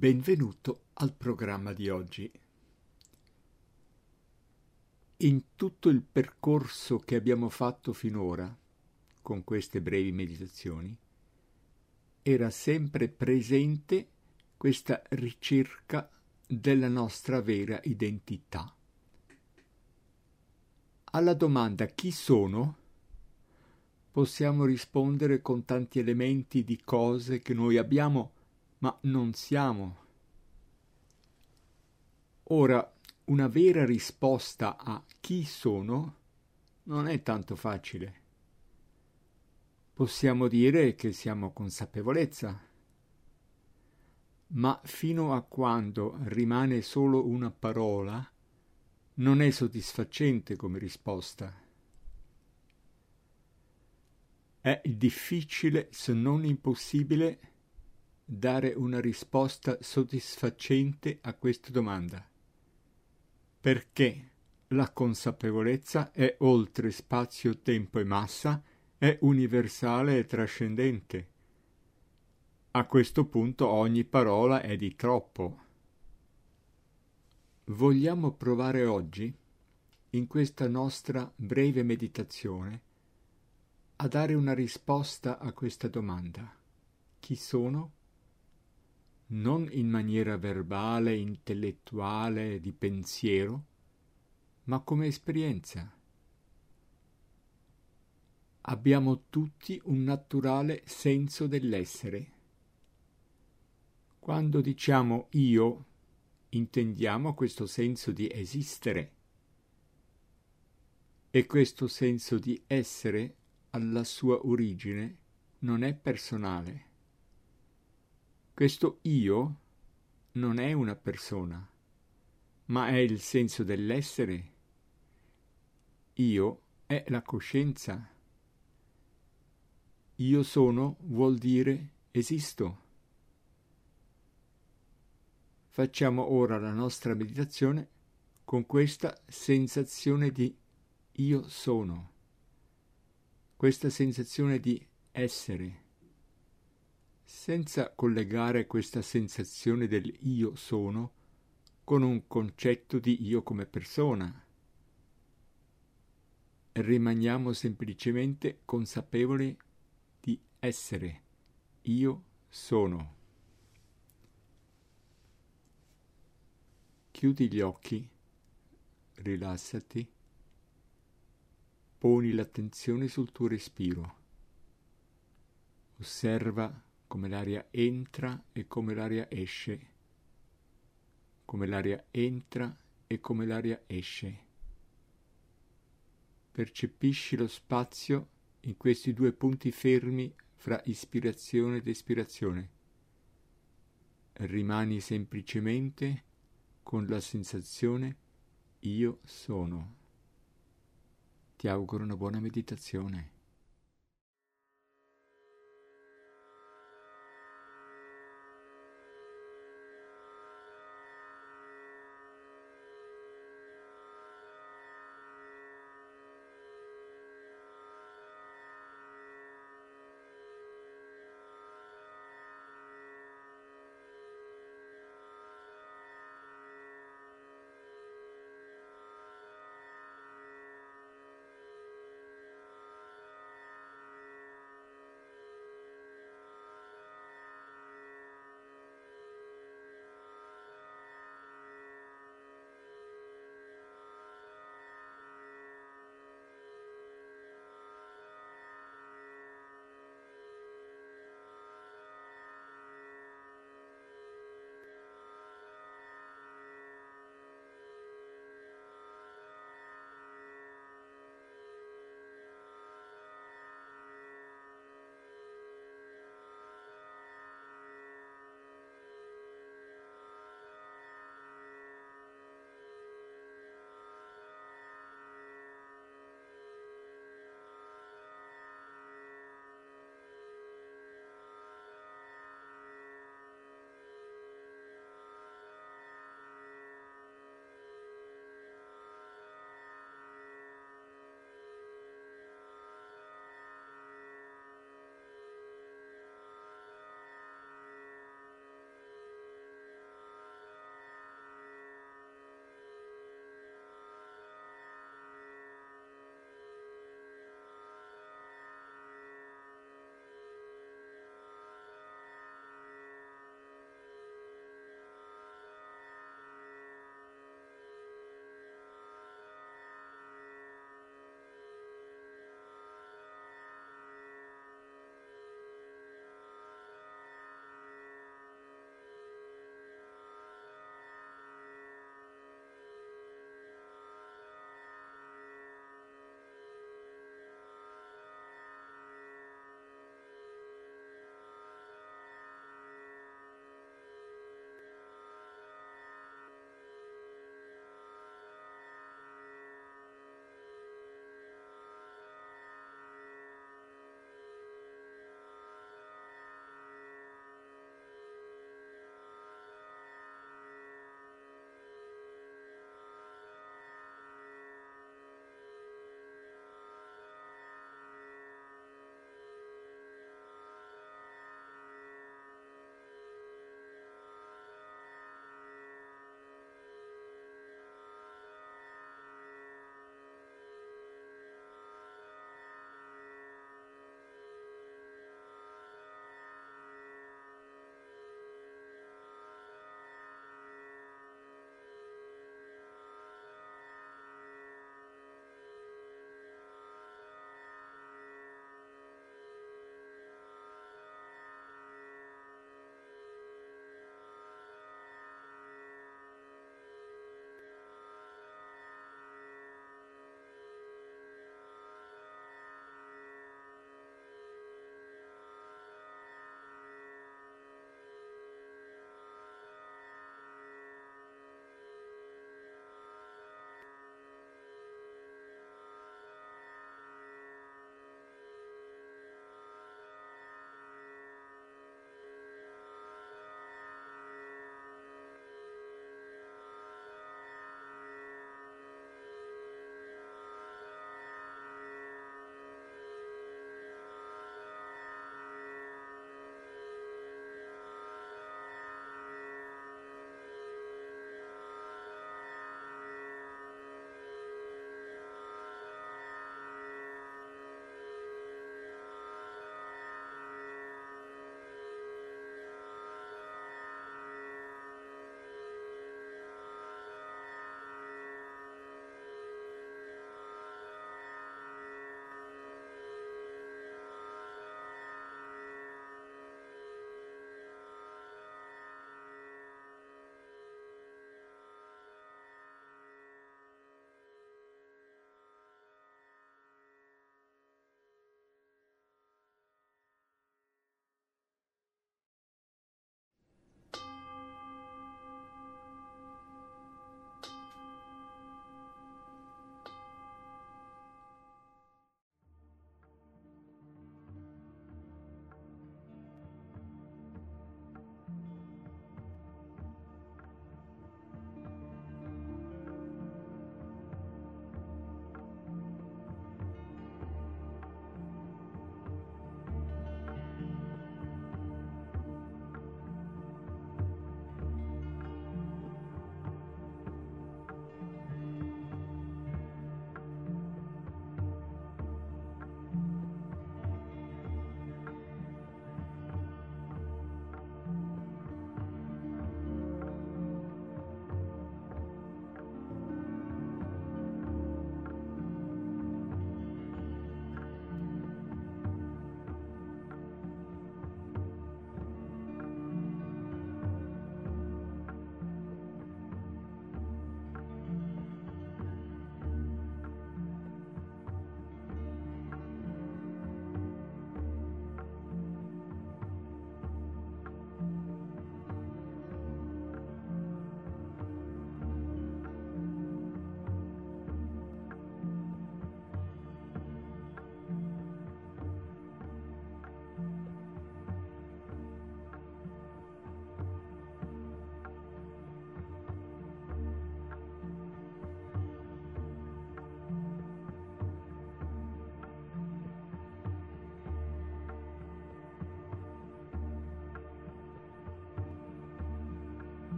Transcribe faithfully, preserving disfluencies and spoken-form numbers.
Benvenuto al programma di oggi. In tutto il percorso che abbiamo fatto finora, con queste brevi meditazioni, era sempre presente questa ricerca della nostra vera identità. Alla domanda chi sono, possiamo rispondere con tanti elementi di cose che noi abbiamo, ma non siamo. Ora, una vera risposta a chi sono non è tanto facile. Possiamo dire che siamo consapevolezza, ma fino a quando rimane solo una parola, non è soddisfacente come risposta. È difficile, se non impossibile, dare una risposta soddisfacente a questa domanda. Perché la consapevolezza è oltre spazio, tempo e massa, è universale e trascendente. A questo punto ogni parola è di troppo. Vogliamo provare oggi, in questa nostra breve meditazione, a dare una risposta a questa domanda. Chi sono? Non in maniera verbale, intellettuale, di pensiero, ma come esperienza. Abbiamo tutti un naturale senso dell'essere. Quando diciamo io, intendiamo questo senso di esistere. E questo senso di essere, alla sua origine, non è personale. Questo io non è una persona, ma è il senso dell'essere. Io è la coscienza. Io sono vuol dire esisto. Facciamo ora la nostra meditazione con questa sensazione di io sono, questa sensazione di essere, senza collegare questa sensazione del io sono con un concetto di io come persona. Rimaniamo semplicemente consapevoli di essere. Io sono. Chiudi gli occhi, rilassati, poni l'attenzione sul tuo respiro. Osserva come l'aria entra e come l'aria esce, come l'aria entra e come l'aria esce. Percepisci lo spazio in questi due punti fermi fra ispirazione ed espirazione. Rimani semplicemente con la sensazione io sono. Ti auguro una buona meditazione.